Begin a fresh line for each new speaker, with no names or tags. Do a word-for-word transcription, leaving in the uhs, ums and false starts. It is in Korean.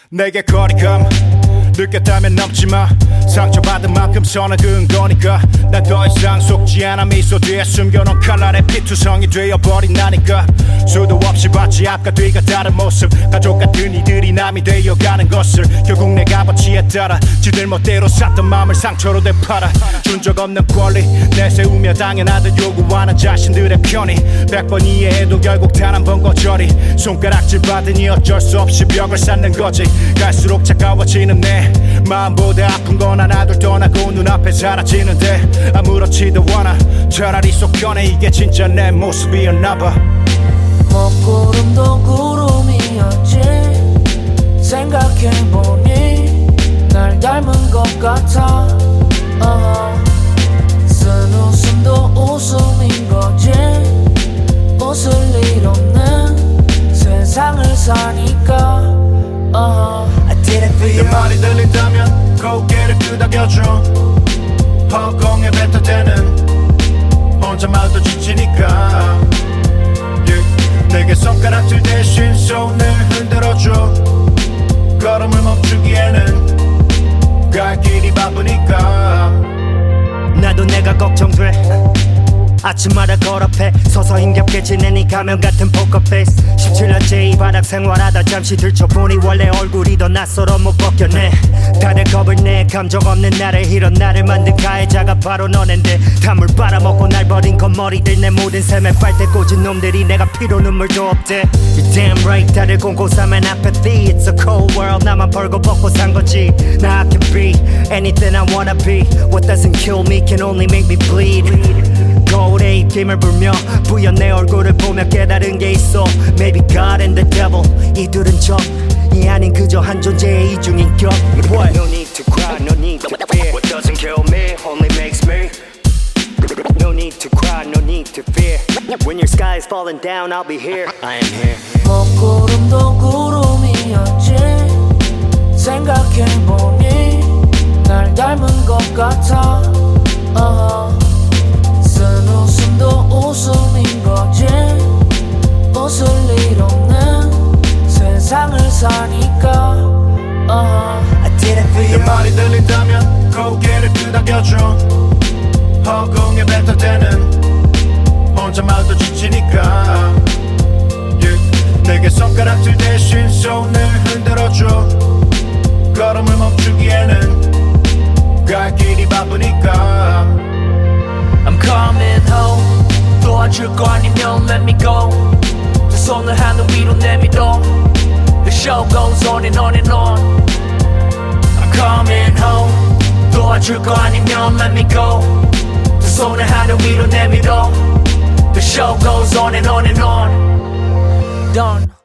내게 거리감 느꼈다면 넘지마. 상처받은 만큼 선을 그은 거니까. 난 더 이상 속지 않아 미소 뒤에 숨겨놓은 칼날에 피투성이 되어버린 나니까. 수도 없이 봤지 앞과 뒤가 다른 모습. 가족 같은 이들이 남이 되어가는 것을 결국 내 값어치에 따라 지들 멋대로 샀던 마음을 상처로 되팔아. 준 적 없는 권리 내세우며 당연하듯 요구하는 자신들의 편이 백 번 이해해도 결국 단 한 번 거절이. 손가락질 받으니 어쩔 수 없이 벽을 쌓는 거지. 갈수록 차가워지는 내 마음보다 아픈 건 하나둘 떠나고 눈앞에 사라지는데 아무렇지도 않아. 차라리 속 편해. 이게 진짜 내 모습이었나봐.
먹구름도 구름이었지. 생각해보니 날 닮은 것 같아. uh-huh. 쓴 웃음도 웃음인 거지. 웃을 일 없는 세상을 사니까. uh-huh.
내 말이 들린다면 고개를 끄덕여줘. 허공에 뱉어대는 혼잣말도 지치니까. yeah. 내게 손가락질 대신 손을 흔들어줘. 걸음을 멈추기에는 갈 길이 바쁘니까.
나도 내가 걱정돼. 아침마다 걸어패 서서 힘겹게 지내니 가면 같은 포커페이스. 십칠 년째 이 바닥 생활하다 잠시 들춰보니 원래 얼굴이 더 낯설어 못 벗겨내. 다들 겁을 내 감정 없는 나를 이런 나를 만든 가해자가 바로 너넨데. 단물 빨아먹고 날 버린 겉머리들 내 모든 샘에 빨대 꽂은 놈들이 내가 피로 눈물도 없대. You're damn right. 다들 공고삼한 apathy. It's a cold world. 나만 벌고 벗고 산 거지. Now I can be anything I wanna be. What doesn't kill me can only make me bleed. 거울에 입김을 불며 부연 내 얼굴을 보며 깨달은 게 있어. Maybe God and the devil. 이들은 적이 아닌 그저 한 존재의 이중인격. What? No need to cry, no need to fear. What doesn't kill me only makes me. No need to cry, no need to fear. When your sky is falling down, I'll be here. I am here.
먹구름도 구름이었지. 생각해보니 날 닮은 것 같아. uh-huh. 쓴 웃음도 웃음인 거지. 웃을 일 없는 세상을 사니까. uh-huh. I did it for you.
내 말이 들린다면 고개를 끄덕여줘. 허공에 뱉어대는 혼잣말도 지치니까. yeah. 내게 손가락질 대신 손을 흔들어줘. 걸음을 멈추기에는 갈 길이 바쁘니까.
I'm coming home. 도와줄 거 아니면 let me go. 두 손을 하늘 위로 내밀어. The show goes on and on and on. I'm coming home. 도와줄 거 아니면 let me go. 두 손을 하늘 위로 내밀어. The show goes on and on and on. Done.